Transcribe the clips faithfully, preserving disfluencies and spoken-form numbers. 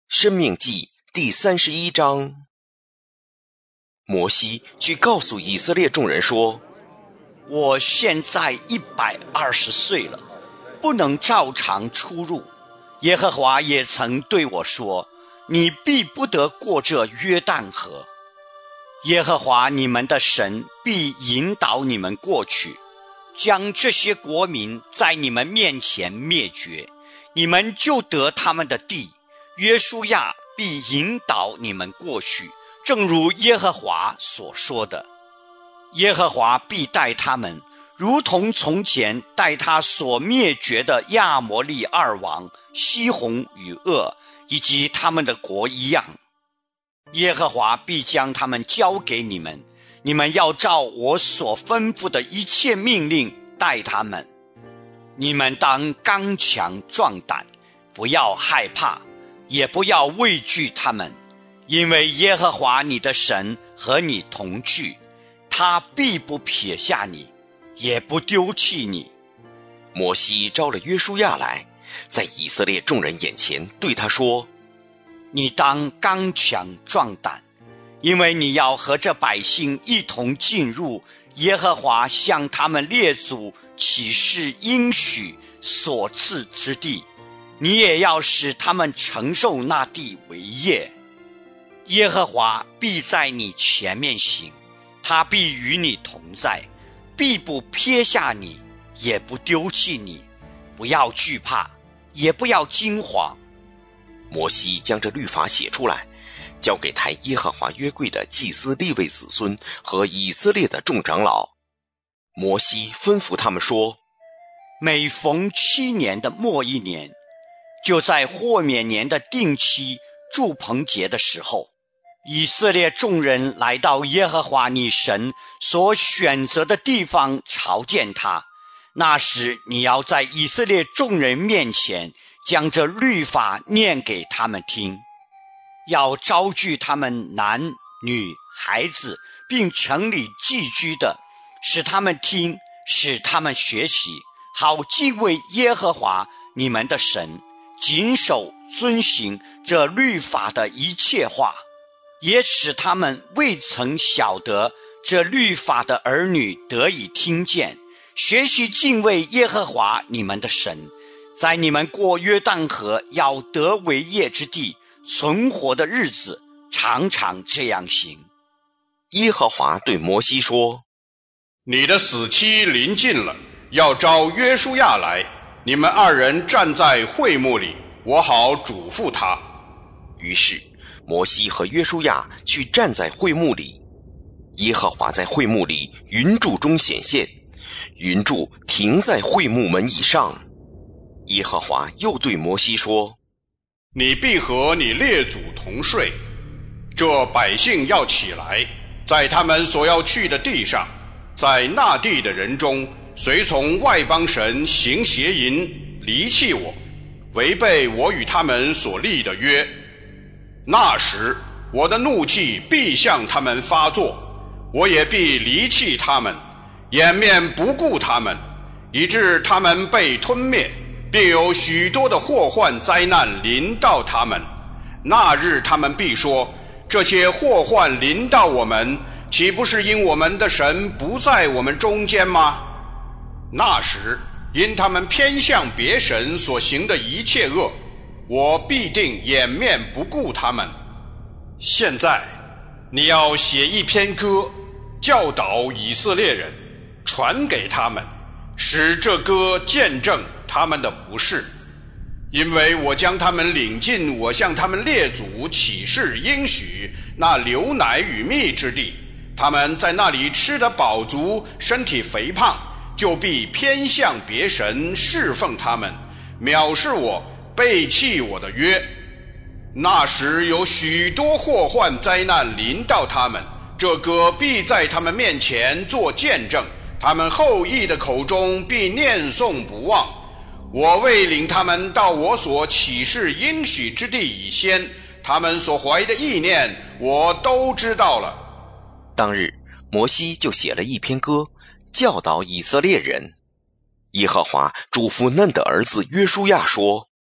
申命记第三十一章。摩西去告诉以色列众人说， 我现在一百二十岁了，不能照常出入。耶和华也曾对我说，你必不得过这约旦河。耶和华你们的神必引导你们过去，将这些国民在你们面前灭绝，你们就得他们的地。约书亚必引导你们过去，正如耶和华所说的。耶和华必带他们，如同从前带他所灭绝的亚摩利二王西宏与噩以及他们的国一样。耶和华必将他们交给你们，你们要照我所吩咐的一切命令待他们。你们当刚强壮胆，不要害怕，也不要畏惧他们，因为耶和华你的神和你同去，他必不撇下你，也不丢弃你。 摩西招了约书亚来，在以色列众人眼前对他说， 你当刚强壮胆，因为你要和这百姓一同进入耶和华向他们列祖起誓应许所赐之地，你也要使他们承受那地为业。耶和华必在你前面行，他必与你同在，必不撇下你，也不丢弃你。不要惧怕，也不要惊惶。 摩西将这律法写出来，交给抬耶和华约柜的祭司利未子孙和以色列的众长老。摩西吩咐他们说， 每逢七年的末一年，就在豁免年的定期住棚节的时候，以色列众人来到耶和华你神所选择的地方朝见他。那时你要在以色列众人面前将这律法念给他们听，要招聚他们男女孩子并城里寄居的，使他们听，使他们学习，好敬畏耶和华你们的神，谨守遵行这律法的一切话，也使他们未曾晓得这律法的儿女得以听见，学习敬畏耶和华你们的神，在你们过约旦河要得为业之地存活的日子，常常这样行。 耶和华对摩西说， 你的死期临近了，要召约书亚来，你们二人站在会幕里，我好嘱咐他。 于是摩西和约书亚去站在会幕里，耶和华在会幕里云柱中显现，云柱停在会幕门以上。耶和华又对摩西说， 你必和你列祖同睡，这百姓要起来，在他们所要去的地上，在那地的人中随从外邦神行邪淫，离弃我，违背我与他们所立的约。那时我的怒气必向他们发作，我也必离弃他们，掩面不顾他们，以致他们被吞灭，并有许多的祸患灾难临到他们。那日他们必说，这些祸患临到我们，岂不是因我们的神不在我们中间吗？那时因他们偏向别神所行的一切恶，我必定掩面不顾他们。现在你要写一篇歌，教导以色列人，传给他们，使这歌见证他们的不是。因为我将他们领进我向他们列祖起誓应许那流奶与蜜之地，他们在那里吃得饱足，身体肥胖，就必偏向别神侍奉他们，藐视我，背弃我的约。那时有许多祸患灾难临到他们，这歌必在他们面前做见证，他们后裔的口中必念诵不忘。我未领他们到我所起誓应许之地以先，他们所怀的意念我都知道了。 当日摩西就写了一篇歌，教导以色列人。耶和华嘱咐嫩的儿子约书亚说，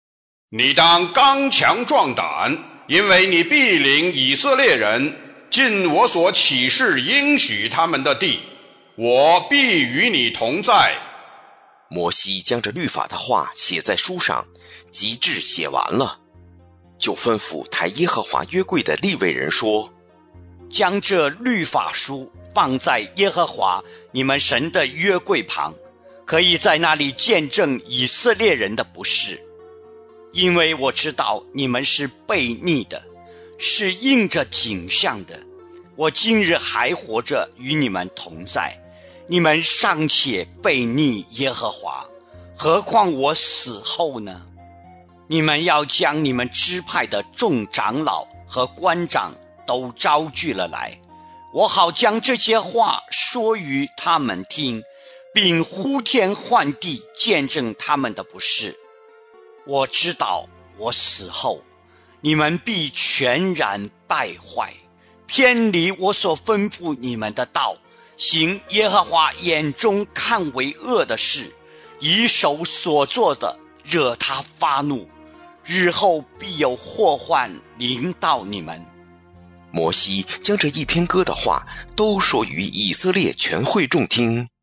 你当刚强壮胆，因为你必领以色列人进我所起誓应许他们的地，我必与你同在。 摩西将这律法的话写在书上，及至写完了，就吩咐抬耶和华约柜的利未人说： 将这律法书放在耶和华你们神的约柜旁，可以在那里见证以色列人的不是。因为我知道你们是悖逆的，是应着景象的。我今日还活着与你们同在，你们尚且悖逆耶和华，何况我死后呢？你们要将你们支派的众长老和官长都招聚了来，我好将这些话说于他们听，并呼天唤地见证他们的不是。我知道我死后，你们必全然败坏，偏离我所吩咐你们的道，行耶和华眼中看为恶的事，以手所做的惹他发怒，日后必有祸患临到你们。 摩西将这一篇歌的话都说于以色列全会众听。